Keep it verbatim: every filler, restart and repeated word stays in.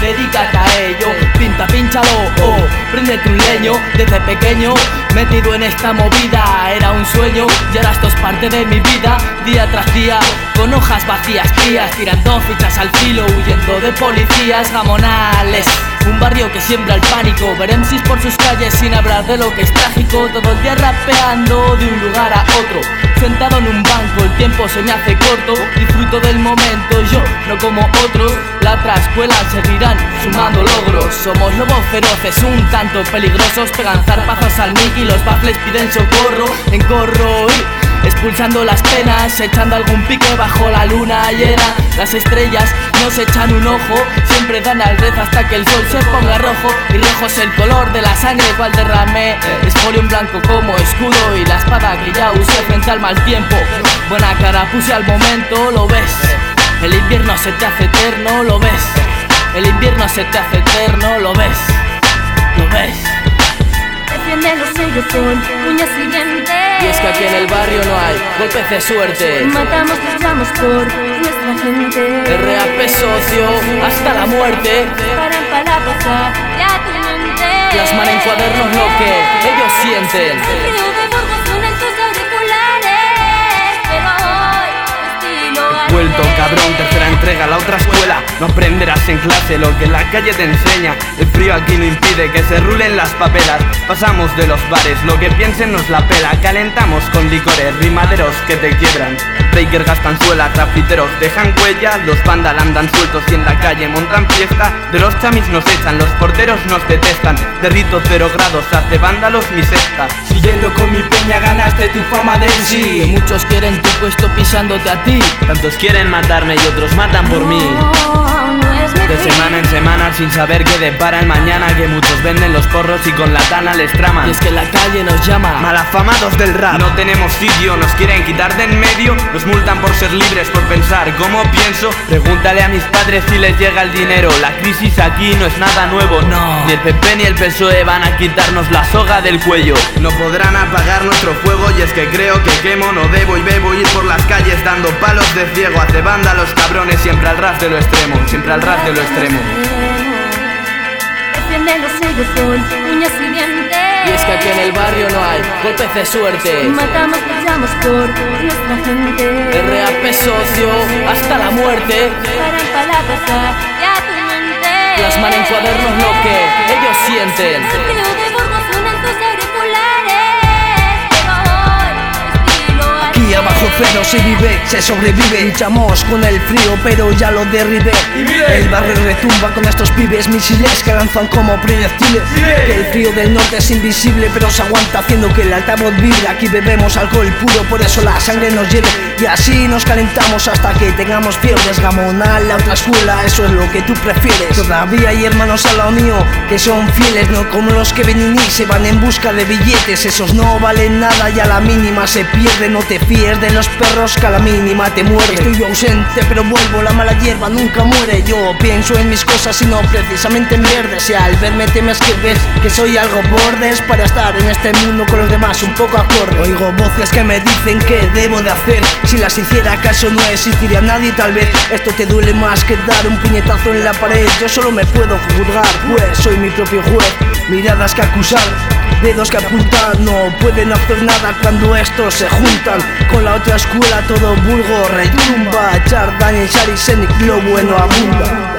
dedícate a ello. Pinta, pínchalo, oh, préndete un leño. Desde pequeño, metido en esta movida, era un sueño y ahora esto es parte de mi vida. Día tras día, con hojas vacías, crías, tirando fichas al filo, huyendo de policías gamonales. Un barrio que siembra el pánico, ver M Cs por sus calles sin hablar de lo que es trágico. Todo el día rapeando de un lugar a otro, sentado en un banco, el tiempo se me hace corto. Disfruto del momento, yo no como otros. La trascuela seguirán sumando logros. Somos lobos feroces, un tanto peligrosos. Pegan zarpazos al mic y los baffles piden socorro. En corro y expulsando las penas, echando algún pique bajo la luna llena. Las estrellas nos echan un ojo, siempre dan al rez hasta que el sol se ponga rojo. Y rojo es el color de la sangre cual derramé, espolio en blanco como escudo y la espada que ya usé frente al mal tiempo. Buena cara puse al momento, lo ves. El invierno se te hace eterno, lo ves. El invierno se te hace eterno, lo ves. Lo ves. Defiende los sellos con uñas y dientes. Y es que aquí en el barrio no hay golpes de suerte. Matamos, luchamos por nuestra gente. R A P socio, hasta la muerte. Paran palabras a tu mente. Plasman en cuadernos lo que ellos sienten. El frío de Burgos suena en tus auriculares, pero hoy estilo arde. Vuelto cabrón, tercera entrega, la otra escuela. No aprenderás en clase lo que la calle te enseña. El frío aquí no impide que se rulen las papelas. Pasamos de los bares, lo que piensen nos la pela. Calentamos con licores, rimaderos que te quiebran. Breakers gastan suela, grafiteros dejan huella. Los vandal andan sueltos y en la calle montan fiesta. De los chamis nos echan, los porteros nos detestan. Derrito cero grados, hace vándalos mi sexta. Siguiendo con mi peña ganaste tu fama de M C. Que muchos quieren tu puesto pisándote a ti. Tantos quieren matarme y otros matan por mí. No, no es mi De fin. semana en semana sin saber qué depara el mañana. Que muchos venden los porros y con la tana les traman. Y es que la calle nos llama Malafamados del rap. No tenemos sitio, nos quieren quitar de en medio. Nos multan por ser libres, por pensar como pienso. Pregúntale a mis padres si les llega el dinero. La crisis aquí no es nada nuevo. No. Ni el P P ni el P S O E van a quitarnos la soga del cuello. No podrán apagar nuestro fuego y es que creo que quemo. No debo y bebo ir por las calles dando palos de ciego. Hace banda los cabrones, siempre al ras de lo extremo. Siempre al ras de lo extremo. Defiende los sellos con uñas y dientes. Y es que aquí en el barrio no hay golpes de suerte. Matamos, luchamos por nuestra gente. R A P socio, hasta la muerte. Paran palabras a tu mente. Plasman en cuadernos lo que ellos sienten. El frío de Burgos suena en tus auriculares, pero hoy estilo arde. Aquí abajo pero se vive, se sobrevive. Luchamos con el frío pero ya lo derribé. El barrio retumba con estos pibes misiles que lanzan como proyectiles. Que el frío del norte es invisible pero se aguanta haciendo que el altavoz vibre. Aquí bebemos alcohol puro, por eso la sangre nos hiere. Y así nos calentamos hasta que tengamos fiebres. Gamonal, la otra escuela, eso es lo que tú prefieres. Todavía hay hermanos al lado mío que son fieles, no como los que ven y se van en busca de billetes. Esos no valen nada y a la mínima se pierden. No te fíes de los perros que a la mínima te muerden. Estoy ausente pero vuelvo, la mala hierba nunca muere. Yo pienso en mis cosas y no precisamente en verdes. Y al verme temes que ves que soy algo bordes para estar en este mundo con los demás un poco acorde. Oigo voces que me dicen qué debo de hacer. Si las hiciera caso no existiría nadie. Tal vez esto te duele más que dar un puñetazo en la pared. Yo solo me puedo juzgar, pues soy mi propio juez. Miradas que acusar, dedos que apuntan, no pueden hacer nada cuando estos se juntan. Con la otra escuela todo vulgo retumba. Char, Daniel, Shari, Senic, lo bueno abunda.